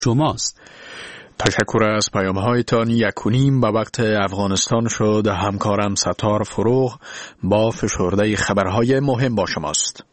شماست. تشکر از پیام‌هایتان. 1:30 به وقت افغانستان شد. همکارم ستار فروغ با فشرده خبرهای مهم با شماست.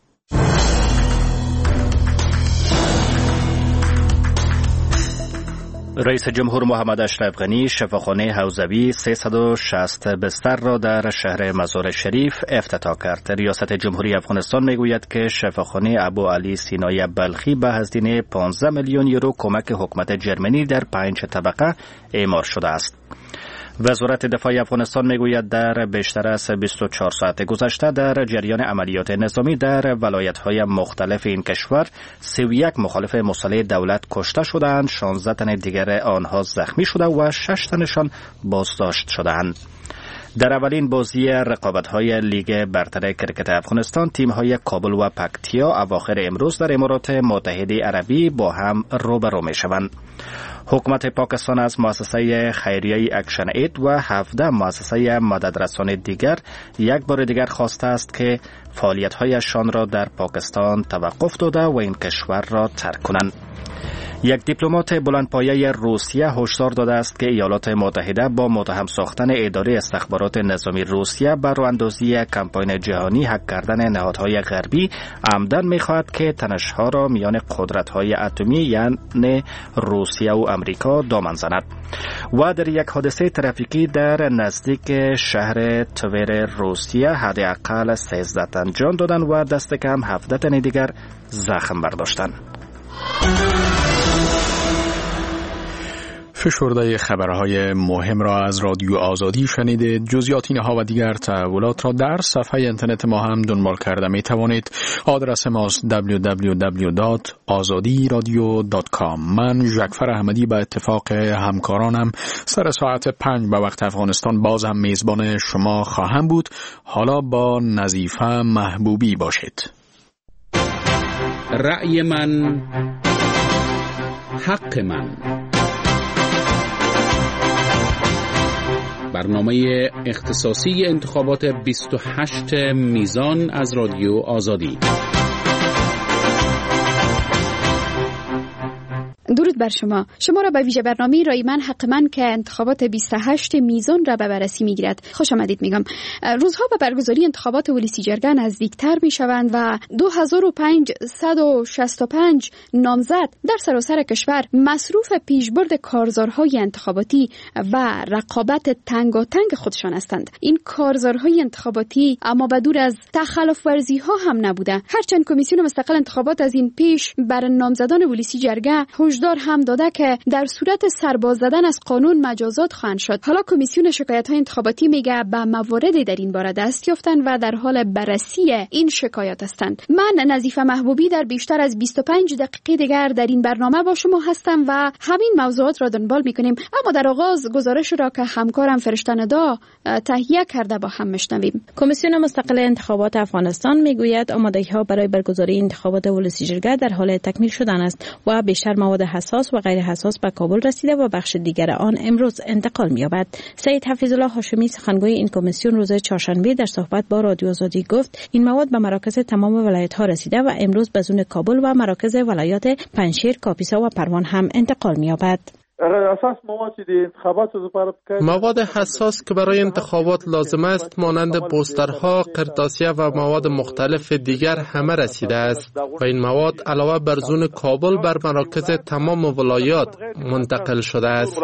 رئیس جمهور محمد اشرف غنی شفاخانه حوزوی 360 بستر را در شهر مزار شریف افتتاح کرد. ریاست جمهوری افغانستان میگوید که شفاخانه ابو علی سینای بلخی به هزینه 15 میلیون یورو کمک حکومت جرمنی در 5 طبقه اعمار شده است. وزارت دفاع افغانستان میگوید در بیشتر از 24 ساعت گذشته در جریان عملیات نظامی در ولایت‌های مختلف این کشور 31 مخالف مسلح دولت کشته شدند، 16 تن دیگر آنها زخمی شده و 6 تنشان بازداشت شدند. در اولین بازی رقابت‌های لیگ برتر کرکت افغانستان تیم‌های کابل و پکتیا اواخر امروز در امارات متحده عربی با هم روبرو می‌شوند. حکومت پاکستان از مؤسسه خیریه اکشن اید و 17 مؤسسه مددرسان دیگر یک بار دیگر خواسته است که فعالیت‌هایشان را در پاکستان توقف داده و این کشور را ترک کنند. یک دیپلمات بلندپایه روسیه هشدار داده است که ایالات متحده با متهم ساختن اداره استخبارات نظامی روسیه بر راه‌اندازی کمپاین جهانی هک کردن نهادهای غربی عمدن می‌خواهد که تنش‌ها را میان قدرت‌های اتمی یعنی روسیه و امریکا دامن زند. و در یک حادثه ترافیکی در نزدیک شهر تویر روسیه حداقل 13 تن جان دادند و دست کم 17 تن دیگر زخم برداشتند. فشرده خبرهای مهم را از رادیو آزادی شنیدید. جزئیات اینها و دیگر تحولات را در صفحه اینترنت ما هم دنبال کرده می توانید. آدرس ماست www.azadiradio.com. من جعفر احمدی به اتفاق همکارانم سر ساعت 5 به وقت افغانستان باز هم میزبان شما خواهم بود. حالا با نظیفه محبوبی باشید. رأی من حق من. برنامه اختصاصی انتخابات 28 میزان از رادیو آزادی. درود بر شما را به ویژه برنامه رای من حق من که انتخابات 28 میزان را به بررسی میگیرد خوش آمدید میگم. روزها به برگزاری انتخابات ولسی جرگه نزدیکتر میشوند و 2565 نامزد در سراسر کشور مصروف پیشبرد کارزارهای انتخاباتی و رقابت تنگاتنگ خودشان هستند. این کارزارهای انتخاباتی اما بدور از تخلف ورزی ها هم نبوده، هرچند کمیسیون مستقل انتخابات از این پیش بر نامزدان ولسی جرگه هشدار هم داده که در صورت سرباز زدن از قانون مجازات خواهند شد. حالا کمیسیون شکایت‌های انتخاباتی میگه به مواردی در این باره دست یافتند و در حال بررسی این شکایات هستند. من نظیفه محبوبی در بیشتر از 25 دقیقه دیگر در این برنامه با شما هستم و همین موضوعات را دنبال می‌کنیم. اما در آغاز گزارش را که همکارم فرشته ندا تهیه کرده با هم میشنویم. کمیسیون مستقل انتخابات افغانستان میگوید آمادگی‌ها برای برگزاری انتخابات ولسی جرگه در حال تکمیل شدن است و بیشتر مواد حساس و غیر حساس به کابل رسیده و بخش دیگر آن امروز انتقال می‌یابد. سید حفیظالله هاشمی سخنگوی این کمیسیون روز چهارشنبه در صحبت با رادیو آزادی گفت این مواد به مراکز تمام ولایت‌ها رسیده و امروز به زون کابل و مراکز ولایات پنجشیر، کاپیسا و پروان هم انتقال می‌یابد. مواد حساس که برای انتخابات لازم است مانند پوسترها، قرطاسیه و مواد مختلف دیگر همه رسیده است و این مواد علاوه بر زون کابل بر مراکز تمام ولایات منتقل شده است.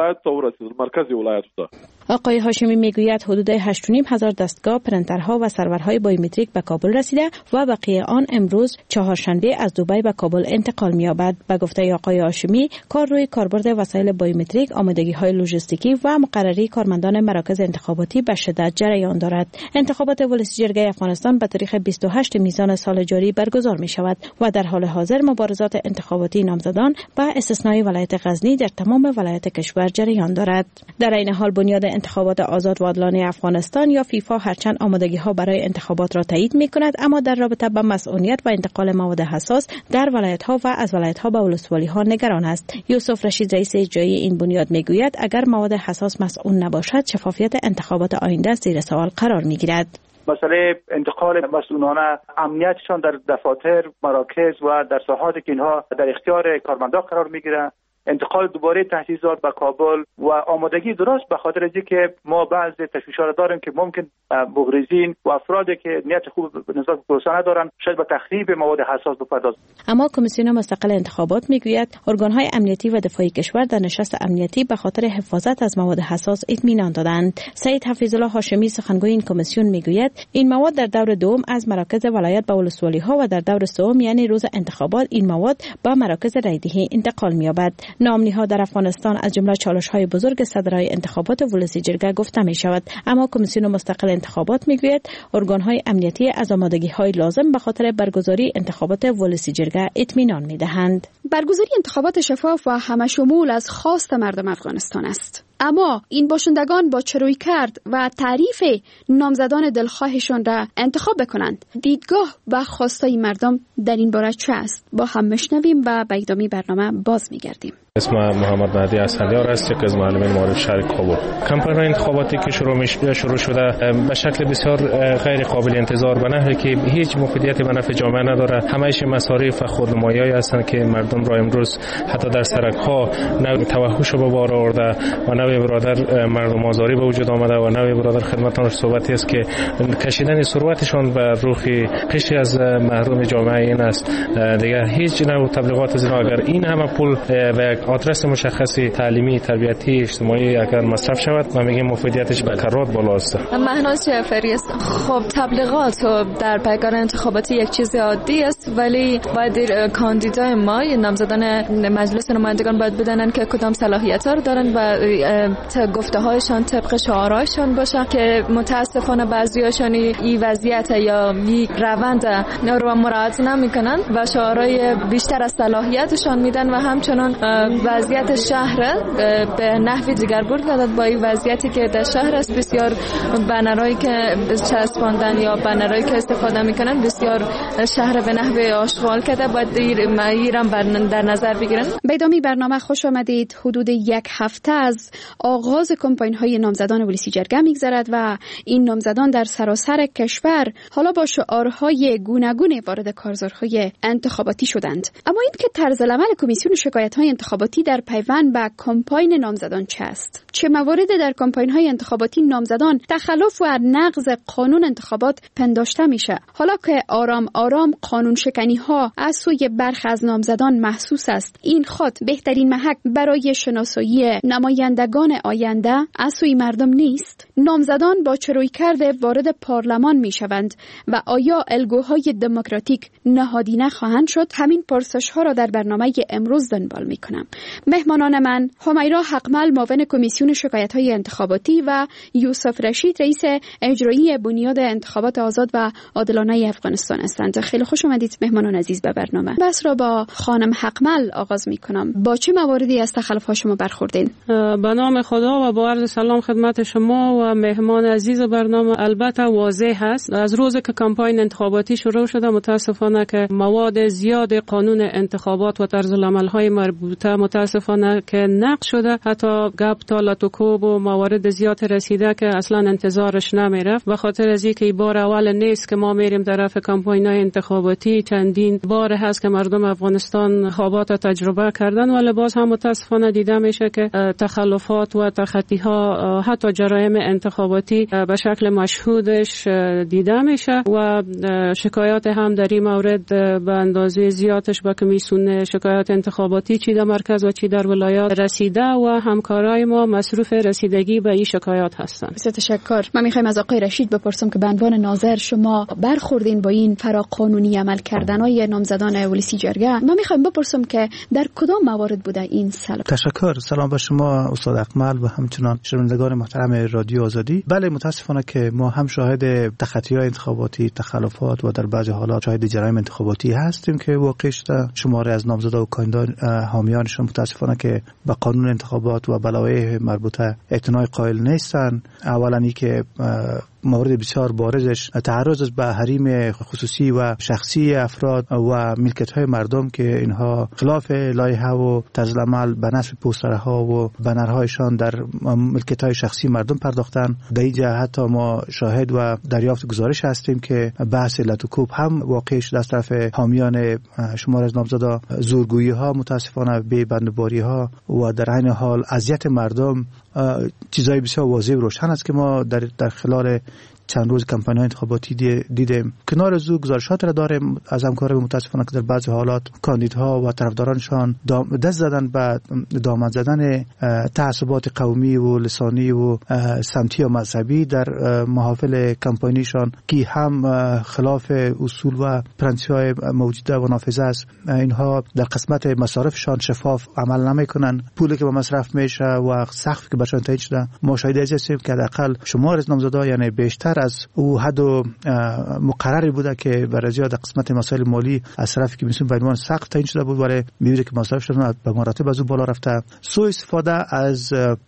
آقای هاشمی میگوید حدود 8,500 دستگاه، پرنترها و سرورهای بایومتریک به کابل رسیده و بقیه آن امروز چهارشنبه از دبی به کابل انتقال می‌یابد. به گفته آقای هاشمی کار روی کاربرد وسایل بایومتریک، آمادگی‌های لوجستیکی و مقرری کارمندان مراکز انتخاباتی به شدت جریان دارد. انتخابات ولسی جرگه افغانستان به تاریخ 28 میزان سال جاری برگزار می‌شود و در حال حاضر مبارزات انتخاباتی نامزدان با استثنای ولایت غزنی در تمام ولایت کشور جریان دارد. در این حال بنیاد انتخابات آزاد و عادلانه افغانستان یا فیفا هرچند آمادگی‌ها برای انتخابات را تایید می‌کند اما در رابطه با مسئولیت و انتقال مواد حساس در ولایت‌ها و از ولایت‌ها به ولسوالی‌ها نگران است. یوسف رشید رئیس اجرایی این بنیاد می‌گوید اگر مواد حساس مسئول نباشد شفافیت انتخابات آینده زیر سوال قرار می‌گیرد. مسئله انتقال مسئولان امنیتشان در دفاتر، مراکز و در ساحاتی که اینها در اختیار کارمندان قرار می‌گیرند انتقال دوباره تجهیزات به کابل و آمادگی درست، به خاطر اینکه ما بعض تشویش‌ها داریم که ممکن مغرضین و افرادی که نیت خوب نسبت به پروسه ندارن شاید به تخریب مواد حساس بپردازند. اما کمیسیون مستقل انتخابات میگوید ارگان‌های امنیتی و دفاعی کشور در نشست امنیتی به خاطر حفاظت از مواد حساس اطمینان دادند. سید حفیظالله هاشمی سخنگوی این کمیسیون میگوید این مواد در دور دوم از مراکز ولایت به ولسوالی‌ها و در دور سوم یعنی روز انتخابات این مواد به مراکز رایدهی انتقال می‌یابد. نام‌نهاد در افغانستان از جمله چالش‌های بزرگ صدرای انتخابات ولسی جرگه گفته می‌شود، اما کمیسیون مستقل انتخابات میگوید ارگان‌های امنیتی از آمادگی‌های لازم به خاطر برگزاری انتخابات ولسی جرگه اطمینان می‌دهند. برگزاری انتخابات شفاف و همشمول از خواست مردم افغانستان است. اما این باشندگان با چه روی کرد و تعریف نامزدان دلخواهشان را انتخاب بکنند. دیدگاه و خواستای مردم در این باره چه است؟ با هم میشنویم و به ادامه برنامه باز میگردیم. اسم محمد مهدی اسفندیار است، یک از معلمین معارف شهر کابل. کمپاین انتخاباتی که شروع شده به شکل بسیار غیر قابل انتظار به نحوی که هیچ مفیدیتی به نفع جامعه نداره. همه‌اش مصارف خودنمایی‌ای هستند که مردم را امروز حتی در سرک‌ها نوع توحش به بار آورده و نوع برادر مردم آزاری به وجود آمده و نوع برادر خدمتان صحبتی است که کشیدن ثروتشان به روخ قشری از محروم جامعه این است. دیگر هیچ نوع تبلیغات از اگر این همه پول به آدرس مشخصی تعلیمی، تربیتی، اجتماعی اگر مصرف شود ما میگیم مفیدیتش به کرات بالا است. مهناز جعفری است. خب تبلیغات در پیگاه انتخاباتی یک چیز عادی است، ولی باید کاندیدای ما نامزدان مجلس نمایندگان باید بدونن که کدام صلاحیت‌ها رو دارن و گفته‌هایشان طبق شعارهایشان باشه که متاسفانه بعضی‌هاشون این وضعیت یا این روند رو مراعات نمی‌کنن و شعارهای بیشتر از صلاحیتشان میدن و همچنان وضعیت شهر به نحوی دیگرگون دادد با این وضعیتی که در شهر است. بسیار بنرهایی که چسباندن یا بنرهایی که استفاده میکنن بسیار شهر به نحوی آشغال کرده، باید ایران در نظر بگیرن. به ادامه برنامه خوش آمدید. حدود یک هفته از آغاز کمپاین های نامزدان ولسی جرگه میگذرد و این نامزدان در سراسر کشور حالا با شعارهای گوناگون وارد کارزارهای انتخاباتی شدند. اما این که طرز عمل کمیسیون شکایت‌های انتخاباتی در پیوند به کمپاین نامزدان چه است؟ چه مواردی در کمپاین‌های انتخاباتی نامزدان تخلف و نقض قانون انتخابات پنداشته میشه؟ حالا که آرام آرام قانون شکنی‌ها از سوی برخی از نامزدان محسوس است، این خود بهترین محک برای شناسایی نمایندگان آینده از سوی مردم نیست؟ نامزدان با چه رویکرد وارد پارلمان میشوند و آیا الگوهای دموکراتیک نهادینه خواهند شد؟ همین پرسش‌ها را در برنامه امروز دنبال میکنم. مهمانان من همیرا حقمل معاون کمیسیون شکایت‌های انتخاباتی و یوسف رشید رئیس اجرایی بنیاد انتخابات آزاد و عادلانه افغانستان هستند. خیلی خوش آمدید مهمانان عزیز به برنامه. بس را با خانم حقمل آغاز میکنم. با چه مواردی از تخلف‌ها شما برخوردین؟ به نام خدا و با عرض سلام خدمت شما و مهمان عزیز برنامه. البته واضح هست از روزی که کمپاین انتخاباتی شروع شده متاسفانه که مواد زیاد قانون انتخابات و طرز العمل‌های مربوطه متاسفانه که نقض شده، حتی گپ تا لاتوکوب و موارد زیاد رسیده که اصلا انتظارش نمیرفت. به خاطر از اینکه این بار اول نیست که ما میریم طرف کمپاین‌های انتخاباتی، چندین بار هست که مردم افغانستان خوابات تجربه کردن، ولی باز هم متاسفانه دیده میشه که تخلفات و تخطی‌ها حتی جرایم انتخاباتی به شکل مشهودش دیده میشه و شکایات هم در این مورد به اندازه زیادش به کمیسیون شکایات انتخاباتی چی در مرکز و چی در ولایات رسیده و همکارای ما مصروف رسیدگی به این شکایات هستند. بسیار تشکر. من میخوایم از آقای رشید بپرسم که به عنوان ناظر شما برخوردین با این فراقانونی عمل کردنای نامزدان ولسی جرگه. من میخوایم بپرسم که در کدام موارد بوده این سلب؟ تشکر. سلام به شما استاد اکمل و همچنان شنوندگان محترم رادیو آزادی. بله متاسفانه که ما هم شاهد تخطی‌های انتخاباتی، تخلفات و در بعضی حالات شاهد جرایم انتخاباتی هستیم که واقع شده. شماره از نامزدا و کاندیدان حامیانشون متاسفانه که به قانون انتخابات و بلاوی مربوطه اعتنای قائل نیستن. اولا ای که مورد بسیار بارزش تعرض به حریم خصوصی و شخصی افراد و ملکیت‌های مردم که اینها خلاف لایحه و طرز عمل به نصب پوسترها و بنرهای خودشان در ملکیت‌های شخصی مردم پرداختن. در اینجا حتی ما شاهد و دریافت گزارش هستیم که بحث لتوکوب هم واقع شده از طرف حامیان شمار از نامزدا، زورگویی‌ها، متاسفانه بی‌بندباری‌ها و در عین حال اذیت مردم. چیزای بسیار واضح و روشن است که ما در خلال چند روز کمپاین انتخاباتی دیدیم. کنار از او گزارشات را داریم از همکاران متاسفانه که در بعضی حالات کاندیدها و طرفدارانشان دست زدن به دامن زدن تعصبات قومی و لسانی و سمتی و مذهبی در محافل کمپاینیشان که هم خلاف اصول و پرنسیپ‌های موجوده و نافذه است. اینها در قسمت مصارفشان شفاف عمل نمیکنن. پولی که به مصرف میشه و سقفی که برشان تعیین شده، ما شاهد هستیم که حداقل شمار از نامزدها یعنی بیشتر از او حد مقرری بوده که برای زیاد قسمت مسائل مالی از طرفی که میسون به عنوان سقف تعیین شده بود، ولی میبینه که مصارفشون به مراتب از او بالا رفته. سوء استفاده از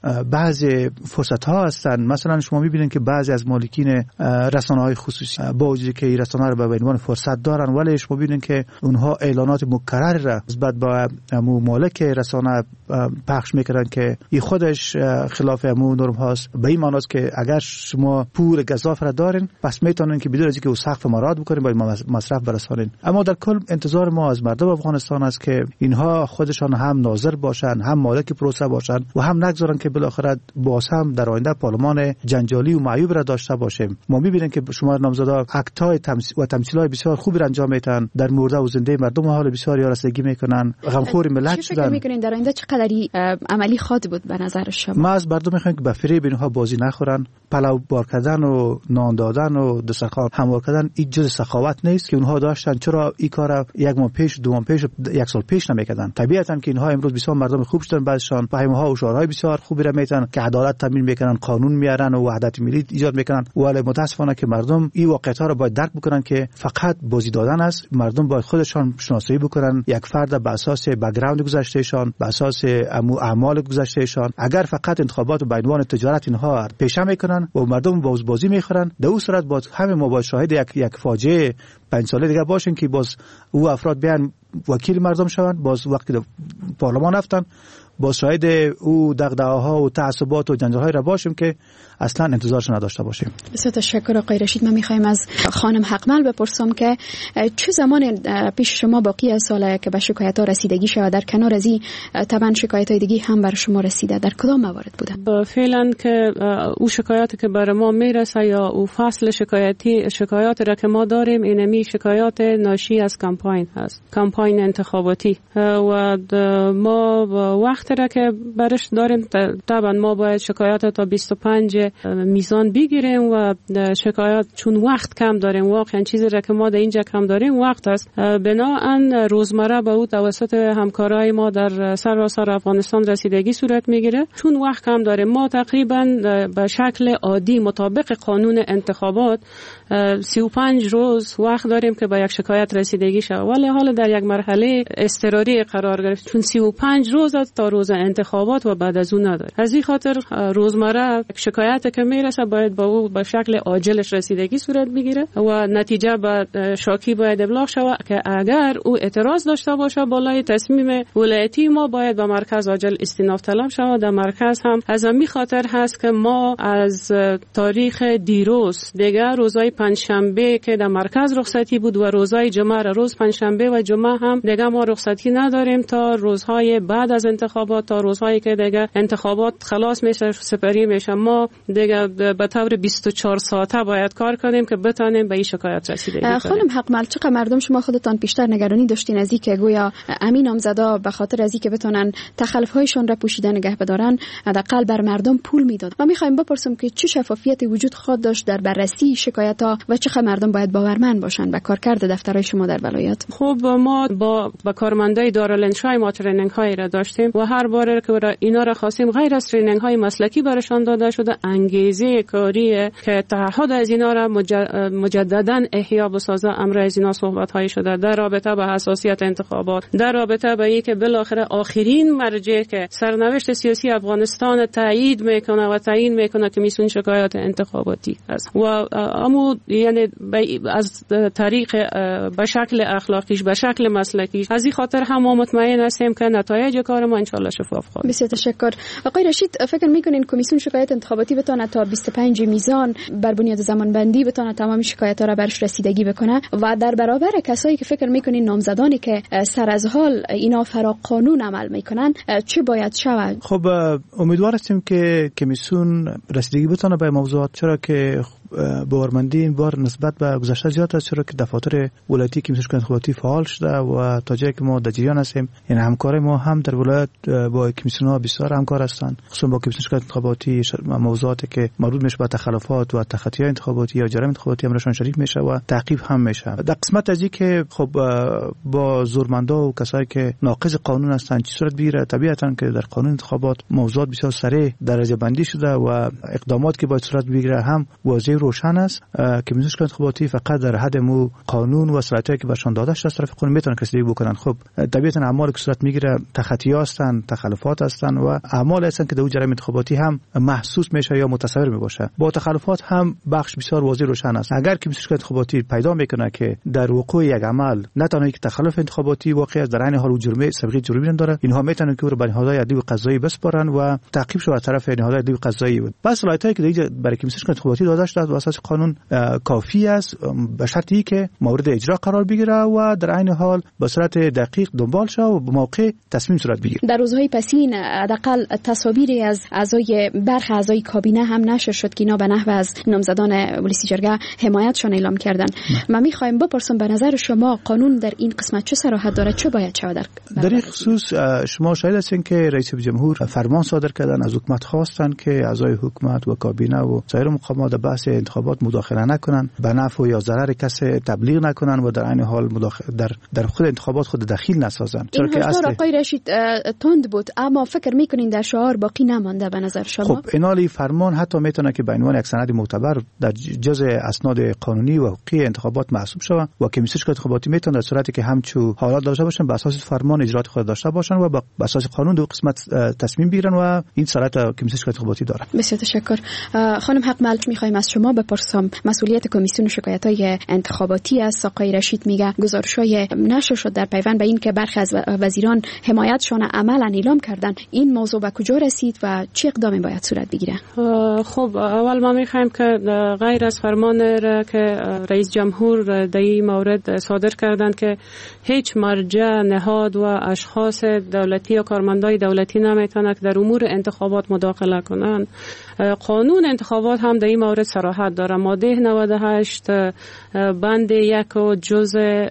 بعضی فرصت ها هستند. مثلا شما میبینید که بعضی از مالکین رسانه‌های خصوصی با وجودی که این رسانه‌ها رو به عنوان فرصت دارن، ولی شما میبینید که اونها اعلانات مکرر را نسبت به مالک رسانه پخش میکنن که این خودش خلاف امور نرم هاست. به این معنی است که اگر شما پول گزاف را دارین، پس میتونین که بدون از اینکه او سقف مراد بکنین باید مصرف برسانین. اما در کل انتظار ما از مردم افغانستان است که اینها خودشان هم ناظر باشن، هم مالک پروسه باشن و هم نگذارن که بالاخره باز هم در آینده پارلمان جنجالی و معیوب را داشته باشیم. ما میبینیم که شما نامزدا اکتای و تمثیلای بسیار خوبی را انجام میدن، در مرده و زنده مردم حال بسیاری رسیدگی میکنن، غمخور ملت شدن. چه میکنین در آینده چقدری عملی خواهد بود به نظر شما؟ ما از مردم میخوایم که به فریب اینها بازی نخورن. پلو بار کردن و نان دادن و دسترخوان هموار کردن این جز سخاوت نیست که اونها داشتن. چرا این کارا یک ماه پیش، دو ماه پیش، یک سال پیش نمیکردن؟ طبیعتا که اینها امروز بسیار مردم خوب شدن، بعضشان فهمها و شعارهای بسیار خوبی را میتن که عدالت تامین میکنن، قانون میارن و وحدت ملی ایجاد میکنن، ولی متاسفانه که مردم این واقعیت‌ها را باید درک بکنن که فقط بازی دادن است. مردم باید خودشان شناسایی بکنن یک فرد به اساس بک‌گراند گذشتهشان، به اساس اعمال گذشتهشان. اگر فقط انتخابات و به عنوان تجارت اینها پیش میکنن و مردم بازی میخورن، در اون صورت باز همه ما باید شاهد یک فاجعه 5 ساله دیگه باشیم که باز او افراد بیان وکیل مردم شوند، باز وقتی پارلمان رفتن باز شاهد او دغدغه‌ها و تعصبات و جنجال‌های را باشیم که اصلا انتظارش نداشته باشیم. بسیار تشکر آقای رشید. ما می‌خوایم از خانم حقمل بپرسم که چه زمان پیش شما باقی از ساله که به شکایت‌ها رسیدگی شود؟ در کنار از این طبعا شکایت‌های دیگه هم بر شما رسیده، در کدام موارد بوده؟ فعلا که او شکایاتی که بر ما میرسه یا او فصل شکایات را که ما داریم اینمی شکایات ناشی از کمپاین هست، کمپاین انتخاباتی و ما وقت را که برش داریم طبعا ما باید شکایات تا 25 میزان بگیریم و شکایات چون وقت کم داریم، واقعا چیزی را که ما در اینجا کم داریم وقت است. بناهن روزمره به او توسط همکارای ما در سراسر افغانستان رسیدگی صورت میگیره. چون وقت کم داریم ما تقریبا به شکل عادی مطابق قانون انتخابات 35 روز وقت داریم که به یک شکایت رسیدگی شود، ولی حالا در یک مرحله اضطراری قرار گرفت چون 35 روز تا روز انتخابات و بعد از اون نداره. از این خاطر روزمره شکایت که میرسه باید با او به شکل عاجلش رسیدگی صورت بگیره و نتیجه به شاکی باید ابلاغ شود که اگر او اعتراض داشته باشه بالای تصمیم ولایتی ما باید به مرکز عاجل استیناف طلب شود. در مرکز هم از همین خاطر هست که ما از تاریخ دیروز دیگه روزهای پنجشنبه که در مرکز رخصتی بود و روزهای جمعه روز پنجشنبه و جمعه هم دیگه ما رخصتی نداریم تا روزهای بعد از انتخابات، تا روزهایی که دیگه انتخابات خلاص میشه سپری میشه. ما دیگه به طور 24 ساعته باید کار کنیم که بتونیم به این شکایت رسیدگی کنیم. خانم حقمل چقدر مردم شما خودتان بیشتر نگرانی داشتین از اینکه گویا امین نامزدا به خاطر از اینکه بتونن تخلف‌هایشون را پوشیده نگه بدارن حداقل بر مردم پول میداد؟ ما می‌خوایم بپرسیم که چه شفافیتی وجود خواهد داشت در بررسی شکایت‌ها و چقدر مردم باید باورمند باشن به کارکرد دفترهای شما در ولایت؟ خب ما با کارمندای دارالانشای ما ترینینگ‌هایی را داشتیم و هر بار که اینا را خواستیم غیر از ترینینگ‌های مسلکی برشان داده شده انگیزه کاری که تعهد از اینا را مجددا احیا بسازه. امر از اینا صحبت‌های شده در رابطه با حساسیت انتخابات، در رابطه با اینکه بالاخره آخرین مرجع که سرنوشت سیاسی افغانستان تایید میکنه و تعیین میکنه که میسون شکایات انتخاباتی است و اما یعنی از طریق به شکل اخلاقیش به شکل مسلکی. از این خاطر هم ما مطمئن هستیم که نتایج کار ما ان شاء الله شفاف خواهد. بسیار تشکر. آقای رشید، فکر میکنین کمیسیون شکایت انتخاباتی بتونه تا 25 میزان بر بنیاد زمانبندی بتونه تمام شکایت‌ها را برش رسیدگی بکنه و در برابر کسایی که فکر میکنین نامزدانی که سر از حال اینا فرا قانون عمل میکنن چه باید شود؟ خب امیدوار هستیم که کمیسیون رسیدگی بتونه به موضوعات، چرا که باورمندی این بار نسبت به گذشته زیاد است، چرا که دفاتر ولایتی کمیسیون شکایت انتخاباتی فعال شده و تا جایی که ما در جریان هستیم، یعنی همکار ما هم در ولایت با کمیسیون‌ها بسیار همکار هستند، خصوصا با کمیسیون شکایت انتخاباتی موضوعاتی که مربوط میشه به تخلفات و تخطی‌های انتخاباتی یا جرایم انتخاباتی امرشان شریک میشه و تعقیب هم میشه. در قسمت از که خب با زورمندا و کسایی که ناقض قانون هستند چی صورت بگیره، طبیعتاً که در قانون انتخابات موضوعات بسیار سریع درجه بندی شده و اقدامات که باید صورت بگیره هم واضح روشن است که کمیسیون شکایت انتخاباتی فقط در حد مو قانون و صلاحیتی که برشان داده شده از طرف قانون میتونن رسیدگی بکنن. خب طبیعتاً اعمالی که صورت میگیره تخطی‌ها هستند، تخلفات هستند و اعمال هستند که در جرایم انتخاباتی هم محسوس میشه یا متصور میباشه. با تخلفات هم بخش بسیار واضح روشن است. اگر کمیسیون شکایت انتخاباتی پیدا میکنه که در وقوع یک عمل نه تنها یک تخلف انتخاباتی واقع است، در عین حال جرم سابقه جرمی هم داره، اینها میتونن که رو به نهادهای عدلی و قضایی بسپارن و تعقیب شود از طرف نهادهای عدلی و قضایی. بس صلاحیتی که برای کمیسیون شکایت انتخاباتی داده شده و اساس قانون کافی است، به شرطی که مورد اجرا قرار بگیره و در عین حال به صورت دقیق دنبال شه و به موقع تصمیم صورت بگیره. در روزهای پسین حداقل تصاویری از برخی اعضای کابینه هم نشر شد که اینا به نحو از نامزدان ولسی جرگه حمایتشان اعلام کردن. من میخوایم بپرسم به نظر شما قانون در این قسمت چه صراحت داره، چه باید شود؟ در این خصوص شما شاهد هستین که رئیس جمهور فرمان صادر کردن، از حکومت خواستن که اعضای حکومت و کابینه و سایر مقامات در بحث انتخابات مداخله نکنن، به نفع یا ضرر کسی تبلیغ نکنن و در عین حال در خود انتخابات خود دخیل نسازن. چرا که اصل آقای رشید تند بود، اما فکر میکنین در شعار باقی نمانده به نظر شما؟ خب اینالی فرمان حتی میتونه که به عنوان یک سند معتبر در جزء اسناد قانونی و حقوقی انتخابات محسوب شود و کمیسیون شکایت انتخاباتی میتونه در صورتی که همچو حالات داشته باشن بر اساس فرمان اجرات خود داشته باشن و بر اساس قانون دو قسمت تصمیم بگیرن و این صلاحیت کمیسیون شکایت انتخاباتی داره. بسیار تشکر. خانم حقمل، میخوایم از شما بپرسم مسئولیت کمیسیون شکایت‌های انتخاباتی است. آقای رشید میگه گزارش‌های نشر شد در پیوند به این که برخی از وزیران حمایتشان عملاً اعلام کردن. این موضوع به کجا رسید و چه اقدامی باید صورت بگیره؟ خب اول ما میخوایم که غیر از فرمان که رئیس جمهور در این مورد صادر کردند که هیچ مرجع، نهاد و اشخاص دولتی یا کارمندای دولتی نمیتونن که در امور انتخابات مداخله کنند. قانون انتخابات هم در این مورد صراحت داره. ماده 98 بند 1 و جزء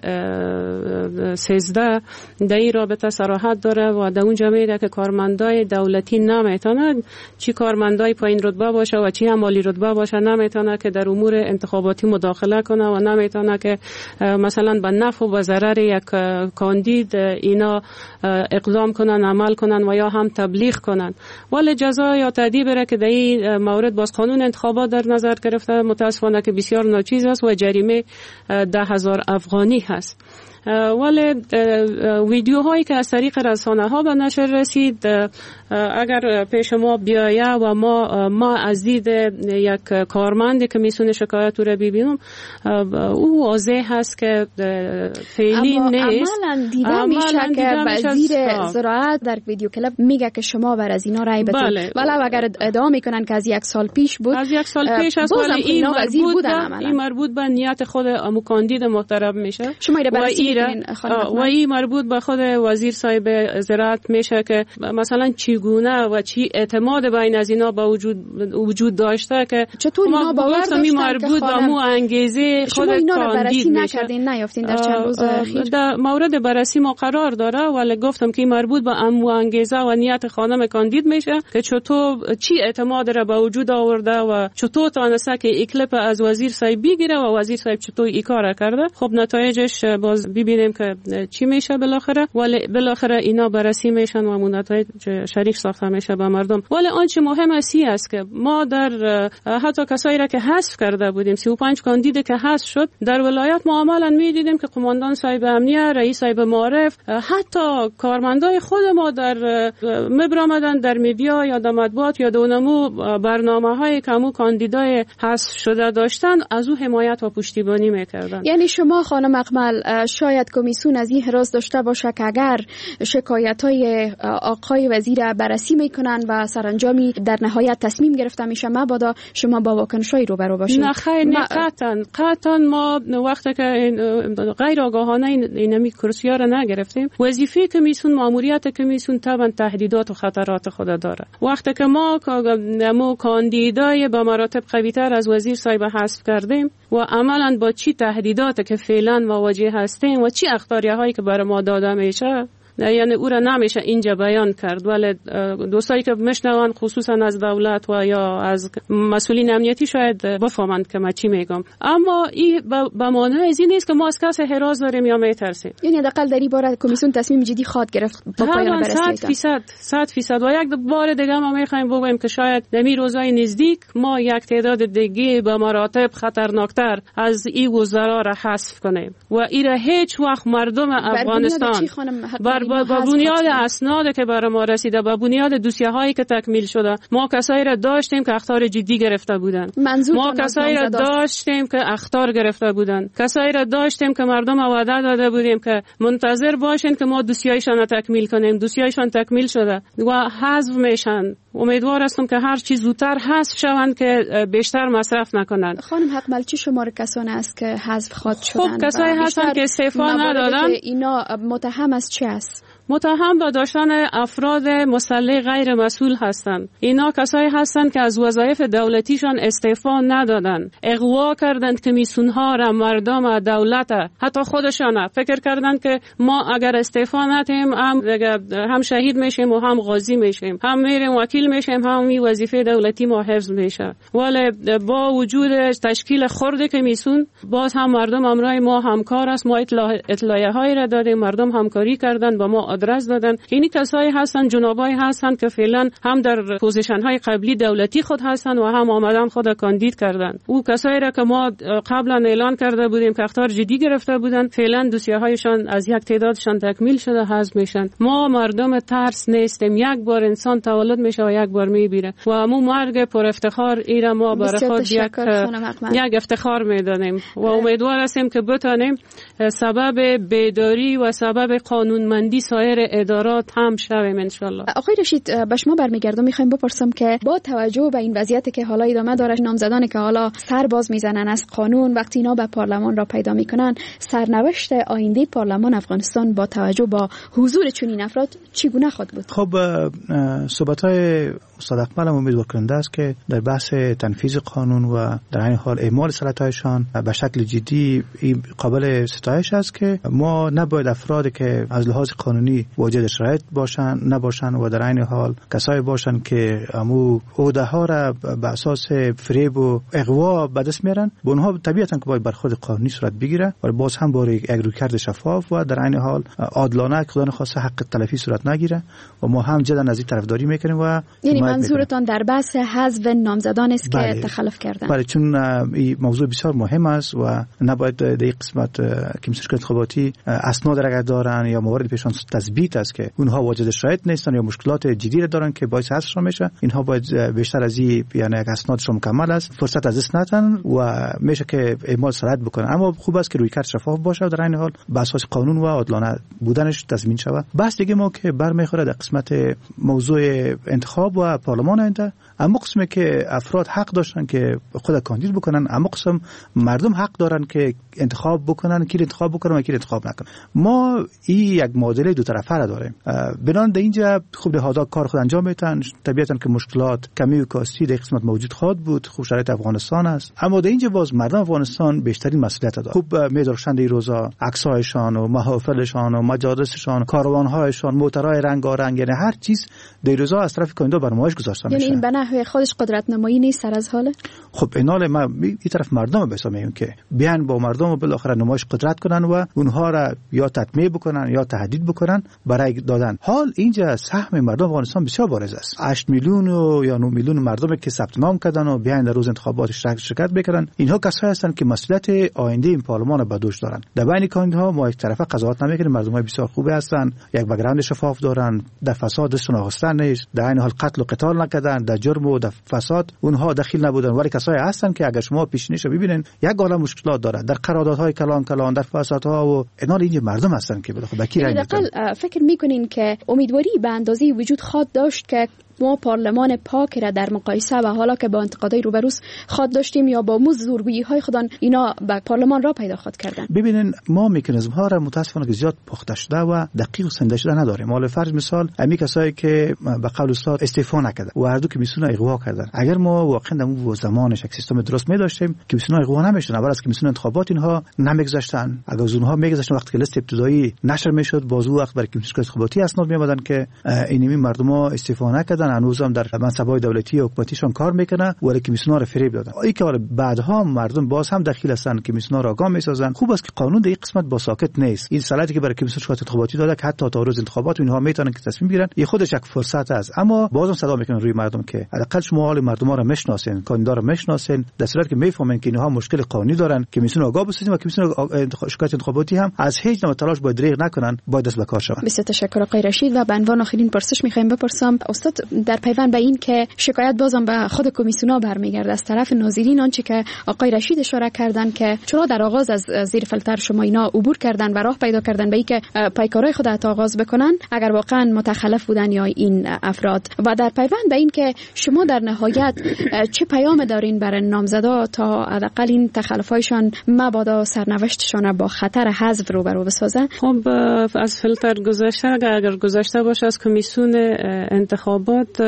13 در این رابطه صراحت داره و در اونجا میگه که کارمندای دولتی نمیتونن، چی کارمندای پایین رتبه باشه و چی هم عالی رتبه باشه، نمیتونه که در امور انتخاباتی مداخله کنه و نمیتونه که مثلا به نفع و به ضرر یک کاندید اینا اقدام کنن، عمل کنن و یا هم تبلیغ کنن. ولی جزا یا تأدیب را که در این مورد باز قانون انتخابات در نظر گرفته متاسفانه که بسیار ناچیز است و جریمه 10,000 افغانی هست. ولی ویدیوهایی که از طریق رسانه ها به نشر رسید اگر پیش ما بیایه و ما از دید یک کارمند کمیسیون شکایت رو ببینیم، او واضح هست که فعلی نیست. عملاً دیده میشه که وزیر زراعت در ویدیو کلیپ میگه که شما بر از اینا رای بدید. بله. ولو اگر ادعا میکنن که از یک سال پیش بود، از یک سال پیش است، ولی این مربوط به نیت خود امو کاندید محترم میشه. شما و این مربوط به خود وزیر صاحب زراعت میشه که مثلا چگونه و چی اعتماد بین از اینا با وجود داشته که چطور اینا باور داشتن مربوط به مو انگیزه خود کاندید نکردین، نیافتین در چند روز اخیر؟ در مورد بررسی ما قرار داره، ولی گفتم که مربوط به امو انگیزه و نیت خانم کاندید میشه که چطور چی اعتماد را به وجود آورده و چطور تونسته که کلیپ از وزیر صاحب بگیره و وزیر صاحب چطور این کار کرده. خب نتایجش باز ببینیم که چی میشه بالاخره، ولی بالاخره اینا بررسی میشن و نتایج شریک ساخته میشه به مردم. ولی آنچه مهم است که ما در حتی کسایی را که حذف کرده بودیم 35 کاندید که حذف شد در ولایت ما عملاً میدیدیم که قماندان صاحب امنیه، رئیس صاحب معارف، حتی کارمندای خود ما در مبرامدن در میدیا یا در مطبوعات یا دونمو برنامه‌های کمو کاندیدای حذف شده داشتن از او حمایت و پشتیبانی میکردن. یعنی شما خانم اقمل شاید شاید کمیسیون از این حراس داشته باشه که اگر شکایت‌های آقای وزیر بررسی میکنن و سرانجامی در نهایت تصمیم گرفته میشه مبادا شما با واکنش‌های روبرو باشید. نه خیر، قطعاً ما وقتی که غیر آگاهانه اینمی کرسی‌ها را نگرفتیم. وظیفه کمیسیون، ماموریت کمیسیون طبعا تهدیدات و خطرات خود داره. وقتی که ما کاندیدای با مراتب قوی‌تر از وزیر صاحب حذف کردیم و عملاً با چی تهدیدات که فعلا مواجه هستیم و چی اخطاریه‌هایی که برای ما داده میشه، یعنی او را نمیشه اینجا بیان کرد، ولی دوستایی که میشنون خصوصا از دولت و یا از مسئولین امنیتی شاید بفهمند که من چی میگم. اما این به معنای از این نیست که ما از کسی حراس داریم یا میترسیم. یعنی حداقل در این باره کمیسیون تصمیم جدی خواهد گرفت با پایان بررسی. 100% و یک بار دیگه ما میخوایم بگویم که شاید در این روزهای نزدیک ما یک تعداد دیگه به مراتب خطرناکتر از این وزرا را حذف کنیم و این را هیچ وقت مردم افغانستان با بنیاد اسنادی که برای ما رسیده، با بنیاد دوسیه هایی که تکمیل شده، ما کسایی را داشتیم که اخطار جدی گرفته بودند، ما کسایی را داشتیم که اخطار گرفته بودند، کسایی را داشتیم که مردم وعده داده بودیم که منتظر باشین که ما دوسیه‌شان تکمیل کنیم، دوسیه‌شان تکمیل شده و حذف میشن. امیدوار هستم که هر چیز زودتر حذف شوند که بیشتر مصرف نکنند. خانم حقمل چی شمار کسانی است که حذف خواد شدند؟ خب کسایی هستند که استعفا ندادن. اینا متهم از چه است؟ متهم به داشتن افراد مسلح غیر مسئول هستند. اینا کسایی هستند که از وظایف دولتیشان استعفا ندادن، اغوا کردند کمیسیون‌ها را، مردم، دولت، حتی خودشان فکر کردند که ما اگر استعفا ندیم هم شهید میشیم و هم غازی میشیم، هم میریم وکیل میشیم، هم این وظیفه دولتی ما حفظ میشه. ولی با وجود تشکیل خرد کمیسیون باز هم مردم امرای ما همکار است. ما اطلاعیه هایی را دادیم، مردم همکاری کردند، با ما آدرس دادن. اینی کسایی هستن، جنابایی هستن که فعلا هم در پوزیشن های قبلی دولتی خود هستن و هم آمدن خود کاندید کردن. او کسایی را که ما قبلا اعلان کرده بودیم که اخطار جدی گرفته بودن، فعلا دوسیه هایشان از یک تعدادشان تکمیل شده، حذف میشن. ما مردم ترس نیستیم. یک بار انسان تولد میشه و یک بار میمیره و همون مرگ پر افتخار ایرا ما برای خود یک افتخار میدانیم و امیدوار هستیم که بتانیم سبب بیداری و سبب قانونمندی سایر ادارات هم شویم ان شاء الله. آقای رشید، به شما برمیگردم، میخوایم بپرسم که با توجه به این وضعیتی که حالا ادامه داره، نامزدانی که حالا سر باز میزنن از قانون وقتی اینا به پارلمان را پیدا میکنن، سرنوشت آینده پارلمان افغانستان با توجه با حضور چنین افراد چگونه خواهد بود؟ خب صحبت‌های استاد اکمل امیدوار کننده است که در بحث تنفیذ قانون و در این حال اعمال صلاحیت‌هایشان به شکل جدی قابل ستایش است که ما نباید افرادی که از لحاظ قانونی واجد شرایط نباشن و در این حال کسایی باشن که امو عهده‌ها را به اساس فریب و اغوا به دست میارن، به اونها طبیعتاً که باید برخورد قانونی صورت بگیره و باز هم با یک رویکرد شفاف و در این حال عادلانه که خدا نخواسته حق تلفی صورت نگیره و ما هم جدا از این طرفداری میکنیم و یعنی منظورتان در بحث حذف نامزدان است که تخلف کردن؟ بله، چون این موضوع بسیار مهم است و نباید در این قسمت کمیسیون انتخاباتی اسناد را دارن یا موارد پیشان تثبیت است که اونها واجد شرایط نیستن یا مشکلات جدی را دارن که باعث حذف میشه. اینها باید بیشتر از این، یعنی اسنادشون مکمل است، فرصت از دست ندن و میشه که اعمال صلاحیت بکنن. اما خوب است که رویکرد شفاف باشه و در این حال به اساس قانون و عادلانه بودنش تضمین شود. بس دیگه ما که برمیخوره در قسمت موضوع انتخاب و پارلمان آینده، اما قسمی که افراد حق داشتن که خود کاندید بکنن، اما قسم مردم حق دارن که انتخاب بکنن، کی انتخاب بکنن و کی انتخاب نکنن. ما این یک معادله دو طرفه را داریم. بنان در اینجا خوب نهادها کار خود انجام میدن. طبیعتا که مشکلات کمی و کاستی در قسمت موجود خواهد بود، خوب شرایط افغانستان است، اما در اینجا باز مردم افغانستان بیشترین مسئولیت دارند. خوب می‌درخشند این روزا عکس‌هایشان و محافلشان و مجالسشان، کاروان‌هایشان، موترهای رنگارنگ، یعنی هر چیز در روزا از طرف کاندیدا بر نمایش گذاشته میشه. یعنی این به نحوی خودش قدرت نمایی نیست سر از حاله؟ خب اینال ما این طرف مردم بسامیم که بیان با مردم و بالاخره نمایش قدرت کنن و اونها را یا تطمیع بکنن یا تهدید بکنن برای دادن. حال اینجا سهم مردم افغانستان بسیار بارز است. 8 میلیون یا 9 میلیون مردمی که ثبت نام کردن و بیاین در روز انتخابات شرکت بکنن، اینها کسایی هستند که مسئولیت آینده این پارلمان را به دوش دارن. در بین کاندیداها ما یک طرفه قضاوت نمیکنیم، مردمای بسیار خوبی هستند، یک بک‌گراند شفاف دارن، در فساد دستشون آغستن نیست، در این حال قتل و قتال نکردن، در جرم و در فساد اونها دخیل نبودن، ولی کسایی هستند که اگر شما پیشینیشو ببینین یک عالم مشکلات داره در قراردادهای کلان در فسادها و اینا. اینجا مردم هستند که به کی رای میدن. فکر میکنین که امیدواری به اندازه وجود خواد داشت که ما پارلمان پاک را در مقایسه و حالا که با انتقادهای روبروز خواد داشتیم یا با زورگویی های خودان اینا به پارلمان را پیدا خواد کردن؟ ببینین ما مکانیزم ها را متاسفانه که زیاد پخته شده و دقیق و سنجیده شده نداریم. حالا فرض مثال امی کسایی که به قول استاد استعفا نکردن و هر دو کمیسیون اغوا کردن، اگر ما واقعا در اون زمانش یک سیستم درست می داشتیم کمیسیون اغوا نمیشدن، اول از کمیسیون انتخابات اینها نمیگذاشتن، اگر از اونها میگذاشتن وقتی که لیست ابتدایی نشر میشد باز وقت برای کمیسیون انتخاباتی اسناد میآمدن که اینمی مردم‌ها استعفا نکردن، هنوزم در منصب‌های دولتی و حکومتیشون کار میکنه ولی کمیسیون‌ها رو فریب دادن. این که بعدها مردم باز هم دخیل هستن، کمیسیون‌ها را آگاه میسازن. خوب است که قانون در این قسمت با ساکت نیست. این صلاحیتی که برای کمیسیون شورای انتخاباتی داده که حتی تا روز انتخابات اینها میتونن که تصمیم بگیرن، یه خودش یک فرصت است، اما بازم صدا میکنن روی مردم که حداقل شما حال مردم را میشناسین، کاندیدا را میشناسین، در صورتی که میفهمن که اینها مشکل قانونی دارن کمیسیون آگاه بسازین و کمیسیون شورای انتخاباتی هم از هیچ نوع تلاش باید دریغ نکنن، باید دست به کار شون. بسیار تشکر آقای رشید. و به عنوان آخرین پرسش میخوایم بپرسم استاد در پیوند به این که شکایت بازم به خود کمیسیونا برمیگرده از طرف ناظرین، آنچه که آقای رشید اشاره کردن که چرا در آغاز از زیر فلتر شما اینا عبور کردن و راه پیدا کردن به اینکه پیکارهای خود را آغاز بکنن اگر واقعا متخلف بودن یا این افراد، و در پیوند به این که شما در نهایت چه پیام دارین برای نامزدا تا حداقل این تخلفایشان مبادا سرنوشتشان با خطر حذف روبرو بسازن؟ خب از فلتر گذشته اگر گذشته باشه از کمیسیون انتخابات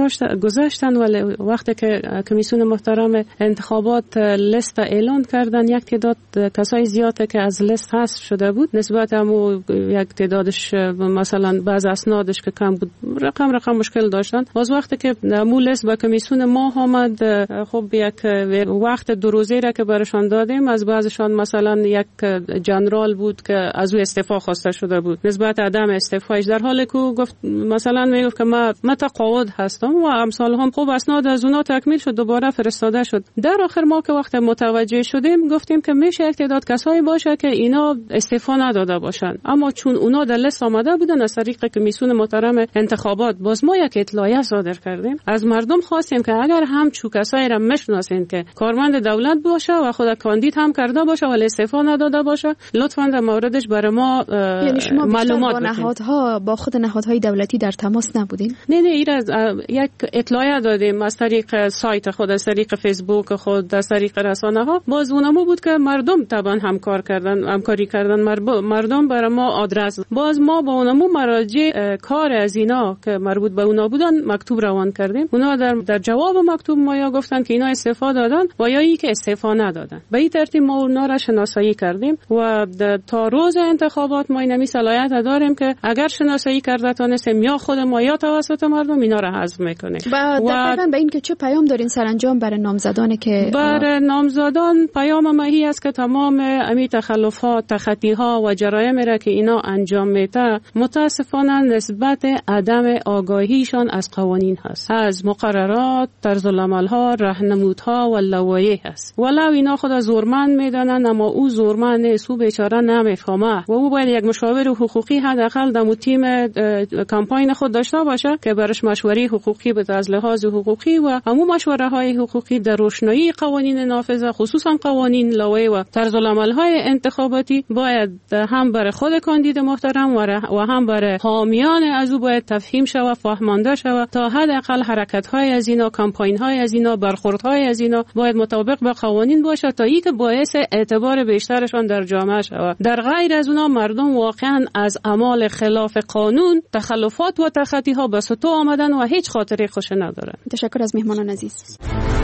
گذاشتن، ولی وقتی که کمیسیون محترم انتخابات لیست اعلان کردن یک تعداد کسای زیاده که از لیست حذف شده بود نسبت همو یک تعدادش مثلا بعض اسنادش که کم بود رقم مشکل داشتن. باز وقتی که همو لیست به کمیسیون ما آمد، خب یک وقت 2 روزه را که برشان دادیم از بعضشان مثلا یک جنرال بود که از او استعفا خواسته شده بود نسبت عدم استعفایش، در حالی که گفت مثلا میگفت که ما تقاعد هستم و امثال هم. خوب اسناد از اونا تکمیل شد، دوباره فرستاده شد. در آخر ما که وقت متوجه شدیم گفتیم که میشه یک تعداد کسایی باشه که اینا استعفا نداده باشن، اما چون اونا در لیست آمده بودن از طریق کمیسیون محترم انتخابات، باز ما یک اطلاعیه صادر کردیم از مردم، خواستیم که اگر هم چون کسایی را میشناسین که کارمند دولت باشه و خود کاندید هم کرده باشه ولی استعفا نداده باشه، لطفاً در موردش برای ما یعنی شما معلومات با نهادها با خود نهادهای دولتی در تماس نبودین؟ نه این از یک اطلاعیه دادیم از طریق سایت خود، از طریق فیسبوک خود، از طریق رسانه ها. باز اونمو بود که مردم طبعا همکاری کردن، مردم برای ما آدرس، باز ما با اونمو مراجع کار از اینا که مربوط به اونا بودن مکتوب روان کردیم. اونا در جواب مکتوب ما یا گفتن که اینا استعفا دادن و یا ای که استعفا ندادن. به این ترتیب ما اونا را شناسایی کردیم و تا روز انتخابات ما اینمی صلاحیت داریم که اگر شناسایی کرده تانستیم یا خود ما یا توسط مردم اینا را حذف میکنیم. و به این که چه پیام دارین سرانجام برای نامزدان که برای نامزدان پیام ماهی است که تمام امی تخلفات، تخطی‌ها و جرایم را که اینا انجام میده متاسفانه نسبت عدم آگاهیشان از قوانین هست، از مقررات، طرزالعمل‌ها، راهنمودها و لوایح هست. ولو اینا خود زورمند میدانن اما او زورمند نیست، او بیچاره نمیفهمه و او باید یک مشاور حقوقی حداقل در تیم کمپاین خود داشته باشه که برش مشوره حقوقی به از لحاظ حقوقی و همون مشوره‌های حقوقی در روشنایی قوانین نافذه، خصوصا قوانین لایحه و طرزالعمل‌های انتخاباتی باید هم برای خود کاندید محترم و هم برای حامیان از او باید تفهیم شود، فهمانده شود تا حداقل حرکت‌های از اینا، کمپاین‌های از اینا، برخوردهای از اینا باید مطابق با قوانین باشه تا اینکه باعث اعتبار بیشترشان در جامعه شود. در غیر از اونا مردم واقعا از اعمال خلاف قانون، تخلفات و تخطی‌ها به سطوح آمدن و هیچ خاطره خوش ندارن. تشکر از مهمانان عزیز.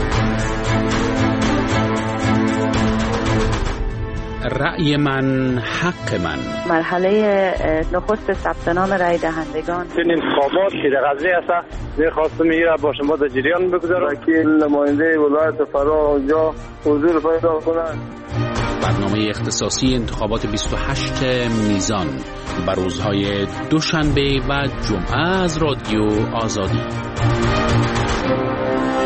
رأی من حق من. مرحله نخست ثبت نام رای دهندگان این انتخابات که در قضیه است می‌خواستم میره با شما در جریان بگذارم که نماینده ولایت فرا اونجا حضور پیدا کنند. برنامه اختصاصی انتخابات 28 میزان بر روزهای دوشنبه و جمعه از رادیو آزادی.